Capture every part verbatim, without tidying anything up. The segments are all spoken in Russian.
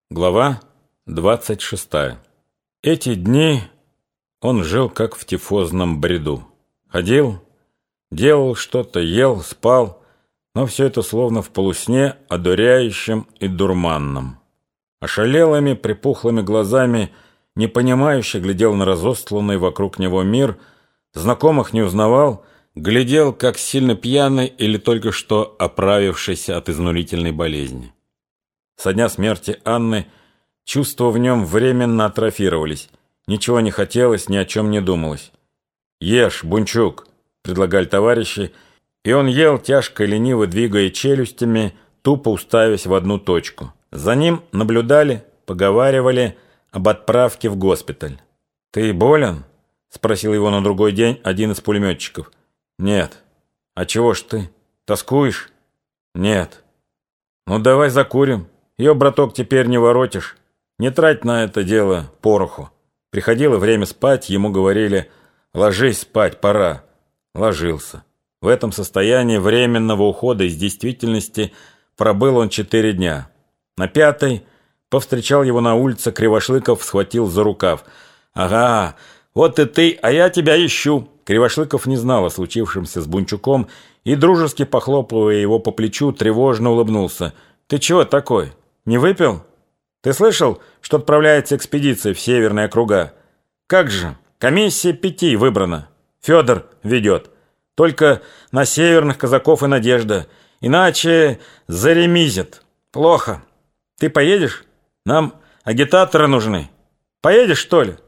Глава двадцать шестая. Эти дни он жил как в тифозном бреду. Ходил, делал что-то, ел, спал, но все это словно в полусне, одуряющем и дурманном. Ошалелыми, припухлыми глазами, непонимающе глядел на разостланный вокруг него мир, знакомых не узнавал, глядел, как сильно пьяный или только что оправившийся от изнурительной болезни. Со дня смерти Анны чувства в нем временно атрофировались. Ничего не хотелось, ни о чем не думалось. «Ешь, Бунчук», — предлагали товарищи, и он ел, тяжко и лениво двигая челюстями, тупо уставясь в одну точку. За ним наблюдали, поговаривали об отправке в госпиталь. «Ты болен?» — спросил его на другой день один из пулеметчиков. «Нет». «А чего ж ты? Тоскуешь?» «Нет». «Ну, давай закурим. Ее, браток, теперь не воротишь. Не трать на это дело пороху». Приходило время спать, ему говорили: «Ложись спать, пора». Ложился. В этом состоянии временного ухода из действительности пробыл он четыре дня. На пятый повстречал его на улице Кривошлыков, схватил за рукав. «Ага, вот и ты, а я тебя ищу». Кривошлыков не знал о случившемся с Бунчуком и, дружески похлопывая его по плечу, тревожно улыбнулся. «Ты чего такой? Не выпил? Ты слышал, что отправляется экспедиция в северные округа? Как же, комиссия пяти выбрана. Федор ведет. Только на северных казаков и надежда. Иначе заремизят. Плохо. Ты поедешь? Нам агитаторы нужны. Поедешь, что ли?»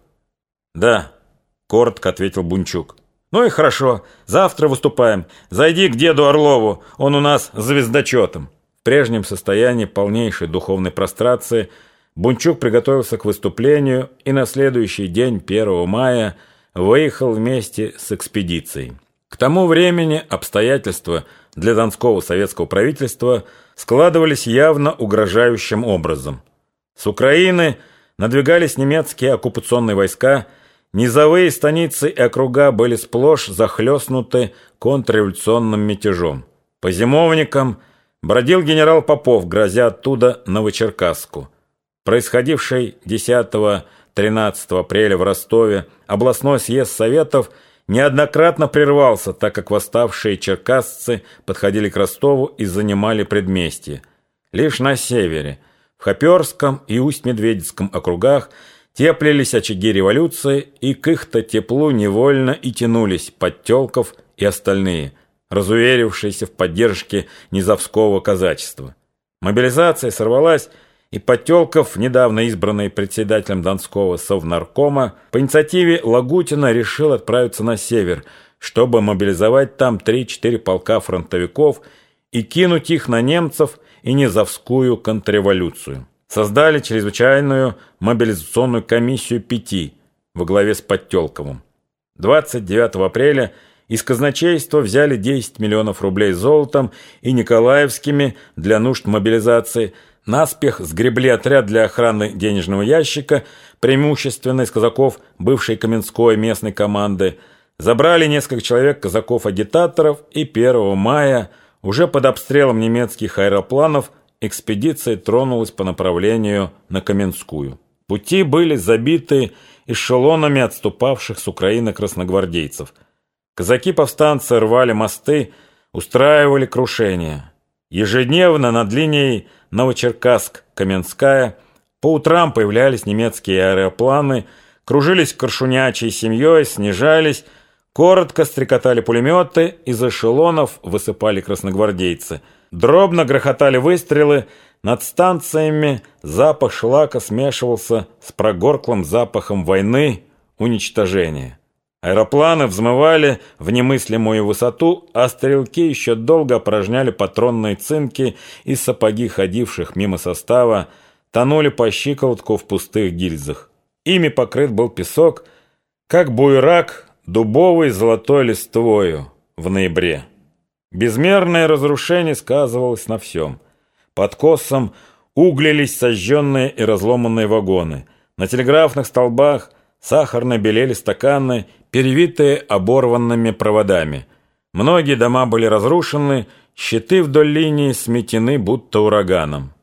«Да», — коротко ответил Бунчук. «Ну и хорошо. Завтра выступаем. Зайди к деду Орлову. Он у нас звездочетом». В прежнем состоянии полнейшей духовной прострации Бунчук приготовился к выступлению и на следующий день, первого мая, выехал вместе с экспедицией. К тому времени обстоятельства для донского советского правительства складывались явно угрожающим образом. С Украины надвигались немецкие оккупационные войска, низовые станицы и округа были сплошь захлестнуты контрреволюционным мятежом. По зимовникам бродил генерал Попов, грозя оттуда Новочеркасску. Происходивший десятого-тринадцатого апреля в Ростове областной съезд Советов неоднократно прервался, так как восставшие черкассцы подходили к Ростову и занимали предместье. Лишь на севере, в Хоперском и Усть-Медведицком округах, теплились очаги революции, и к их-то теплу невольно и тянулись Подтелков и остальные, разуверившиеся в поддержке низовского казачества. Мобилизация сорвалась, и Подтелков, недавно избранный председателем Донского совнаркома, по инициативе Лагутина решил отправиться на север, чтобы мобилизовать там три-четыре полка фронтовиков и кинуть их на немцев и низовскую контрреволюцию. Создали чрезвычайную мобилизационную комиссию пяти во главе с Подтелковым. двадцать девятого апреля из казначейства взяли десять миллионов рублей золотом и николаевскими для нужд мобилизации, наспех сгребли отряд для охраны денежного ящика, преимущественно из казаков бывшей Каменской местной команды, забрали несколько человек казаков-агитаторов, и первого мая, уже под обстрелом немецких аэропланов, экспедиция тронулась по направлению на Каменскую. Пути были забиты эшелонами отступавших с Украины красногвардейцев. Казаки-повстанцы рвали мосты, устраивали крушения. Ежедневно над линией Новочеркасск-Каменская по утрам появлялись немецкие аэропланы, кружились коршунячей семьей, снижались, коротко стрекотали пулеметы, из эшелонов высыпали красногвардейцы. Дробно грохотали выстрелы, над станциями запах шлака смешивался с прогорклым запахом войны, уничтожения. Аэропланы взмывали в немыслимую высоту, а стрелки еще долго опорожняли патронные цинки, и сапоги ходивших мимо состава тонули по щиколотку в пустых гильзах. Ими покрыт был песок, как буерак дубовой золотой листвою в ноябре. Безмерное разрушение сказывалось на всем. Под косом углились сожженные и разломанные вагоны. На телеграфных столбах сахарно белели стаканы, перевитые оборванными проводами. Многие дома были разрушены, щиты вдоль линии сметены будто ураганом.